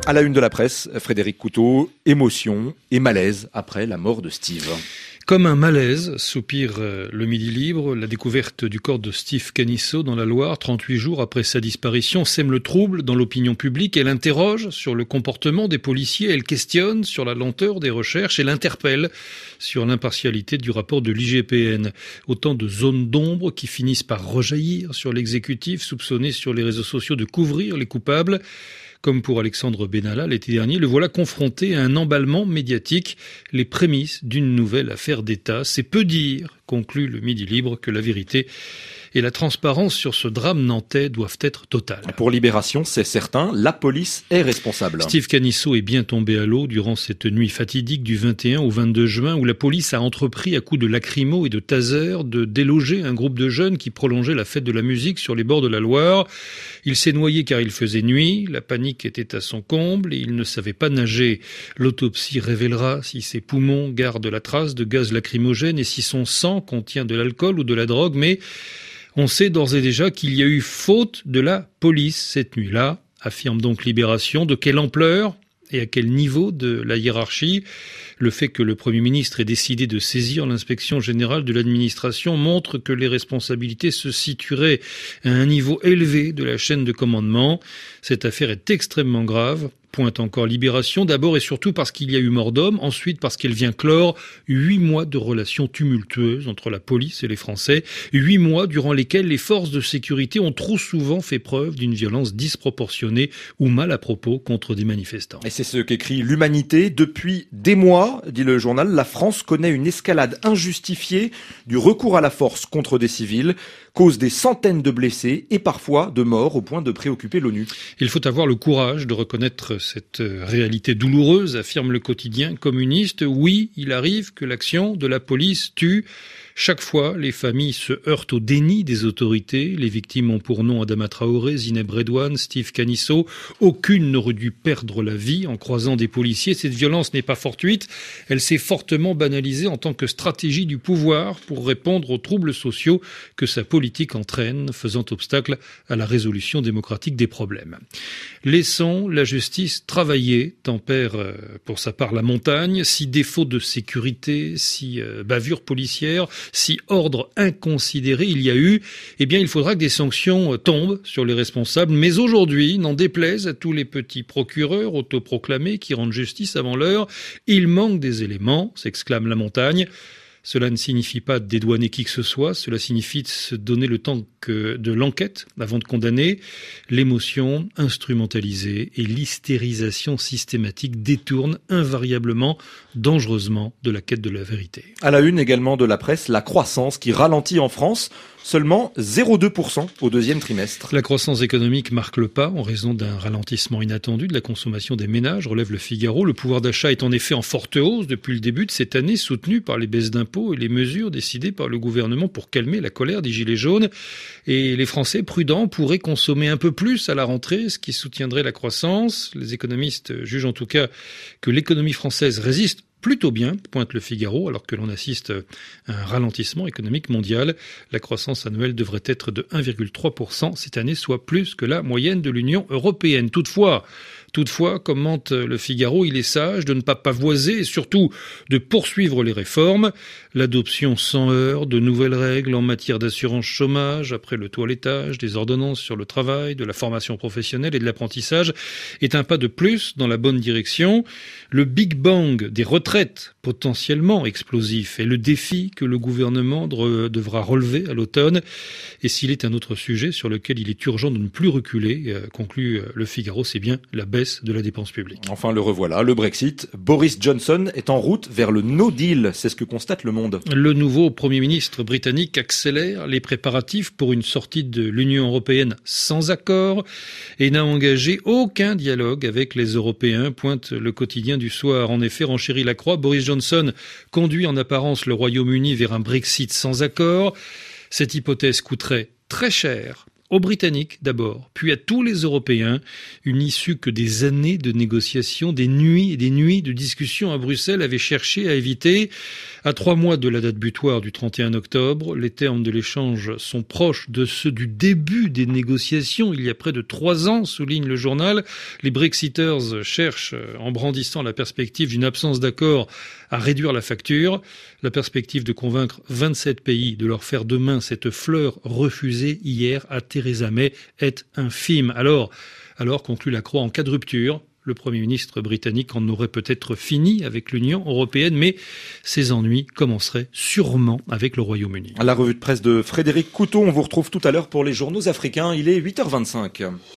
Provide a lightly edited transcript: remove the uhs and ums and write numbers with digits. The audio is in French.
À la une de la presse, Frédéric Couteau, émotion et malaise après la mort de Steve. Comme un malaise, soupire le Midi Libre, la découverte du corps de Steve Canisso dans la Loire, 38 jours après sa disparition, sème le trouble dans l'opinion publique. Elle interroge sur le comportement des policiers, elle questionne sur la lenteur des recherches, elle interpelle sur l'impartialité du rapport de l'IGPN. Autant de zones d'ombre qui finissent par rejaillir sur l'exécutif, soupçonné sur les réseaux sociaux de couvrir les coupables. Comme pour Alexandre Benalla l'été dernier, le voilà confronté à un emballement médiatique, les prémices d'une nouvelle affaire d'État. C'est peu dire, conclut le Midi Libre, que la vérité et la transparence sur ce drame nantais doivent être totales. Pour Libération, c'est certain, la police est responsable. Steve Canisso est bien tombé à l'eau durant cette nuit fatidique du 21 au 22 juin où la police a entrepris à coups de lacrymo et de taser de déloger un groupe de jeunes qui prolongeait la fête de la musique sur les bords de la Loire. Il s'est noyé car il faisait nuit, la panique était à son comble et il ne savait pas nager. L'autopsie révélera si ses poumons gardent la trace de gaz lacrymogène et si son sang contient de l'alcool ou de la drogue, mais on sait d'ores et déjà qu'il y a eu faute de la police cette nuit-là, affirme donc Libération. De quelle ampleur et à quel niveau de la hiérarchie? Le fait que le Premier ministre ait décidé de saisir l'inspection générale de l'administration montre que les responsabilités se situeraient à un niveau élevé de la chaîne de commandement. Cette affaire est extrêmement grave. Pointe encore Libération, d'abord et surtout parce qu'il y a eu mort d'homme, ensuite parce qu'elle vient clore 8 mois de relations tumultueuses entre la police et les Français, 8 mois durant lesquels les forces de sécurité ont trop souvent fait preuve d'une violence disproportionnée ou mal à propos contre des manifestants. Et c'est ce qu'écrit l'Humanité. Depuis des mois, dit le journal, la France connaît une escalade injustifiée du recours à la force contre des civils, cause des centaines de blessés et parfois de morts au point de préoccuper l'ONU. Il faut avoir le courage de reconnaître cette réalité douloureuse, affirme le quotidien communiste. Oui, il arrive que l'action de la police tue. Chaque fois, les familles se heurtent au déni des autorités. Les victimes ont pour nom Adama Traoré, Zineb Redouane, Steve Canisso. Aucune n'aurait dû perdre la vie en croisant des policiers. Cette violence n'est pas fortuite. Elle s'est fortement banalisée en tant que stratégie du pouvoir pour répondre aux troubles sociaux que sa politique entraîne, faisant obstacle à la résolution démocratique des problèmes. Laissons la justice travailler, tempère pour sa part la montagne. Si défaut de sécurité, si bavure policière, si ordre inconsidéré il y a eu, eh bien il faudra que des sanctions tombent sur les responsables. Mais aujourd'hui, n'en déplaise à tous les petits procureurs autoproclamés qui rendent justice avant l'heure, il manque des éléments, s'exclame la montagne. Cela ne signifie pas dédouaner qui que ce soit, cela signifie de se donner le temps de l'enquête avant de condamner. L'émotion instrumentalisée et l'hystérisation systématique détournent invariablement, dangereusement, de la quête de la vérité. À la une également de la presse, la croissance qui ralentit en France. Seulement 0,2% au deuxième trimestre. La croissance économique marque le pas en raison d'un ralentissement inattendu de la consommation des ménages, relève le Figaro. Le pouvoir d'achat est en effet en forte hausse depuis le début de cette année, soutenu par les baisses d'impôts et les mesures décidées par le gouvernement pour calmer la colère des gilets jaunes. Et les Français prudents pourraient consommer un peu plus à la rentrée, ce qui soutiendrait la croissance. Les économistes jugent en tout cas que l'économie française résiste plutôt bien, pointe le Figaro, alors que l'on assiste à un ralentissement économique mondial. La croissance annuelle devrait être de 1,3% cette année, soit plus que la moyenne de l'Union européenne. Toutefois, commente le Figaro, il est sage de ne pas pavoiser et surtout de poursuivre les réformes. L'adoption sans heurts de nouvelles règles en matière d'assurance chômage, après le toilettage, des ordonnances sur le travail, de la formation professionnelle et de l'apprentissage, est un pas de plus dans la bonne direction. Le Big Bang des retraites, potentiellement explosif, est le défi que le gouvernement devra relever à l'automne. Et s'il est un autre sujet sur lequel il est urgent de ne plus reculer, conclut le Figaro, c'est bien la baisse de la dépense publique. Enfin, le revoilà, le Brexit. Boris Johnson est en route vers le no deal, c'est ce que constate Le Monde. Le nouveau Premier ministre britannique accélère les préparatifs pour une sortie de l'Union européenne sans accord et n'a engagé aucun dialogue avec les Européens, pointe le quotidien du soir. En effet, renchérit la croix, Boris Johnson conduit en apparence le Royaume-Uni vers un Brexit sans accord. Cette hypothèse coûterait très cher Aux Britanniques d'abord, puis à tous les Européens, une issue que des années de négociations, des nuits et des nuits de discussions à Bruxelles avaient cherché à éviter. À 3 mois de la date butoir du 31 octobre, les termes de l'échange sont proches de ceux du début des négociations, il y a près de 3 ans, souligne le journal. Les Brexiters cherchent, en brandissant la perspective d'une absence d'accord, à réduire la facture. La perspective de convaincre 27 pays de leur faire demain cette fleur refusée hier à Theresa May est infime. Alors, conclut Lacroix, en cas de rupture, le Premier ministre britannique en aurait peut-être fini avec l'Union européenne, mais ses ennuis commenceraient sûrement avec le Royaume-Uni. La revue de presse de Frédéric Couteau, on vous retrouve tout à l'heure pour les journaux africains, il est 8h25.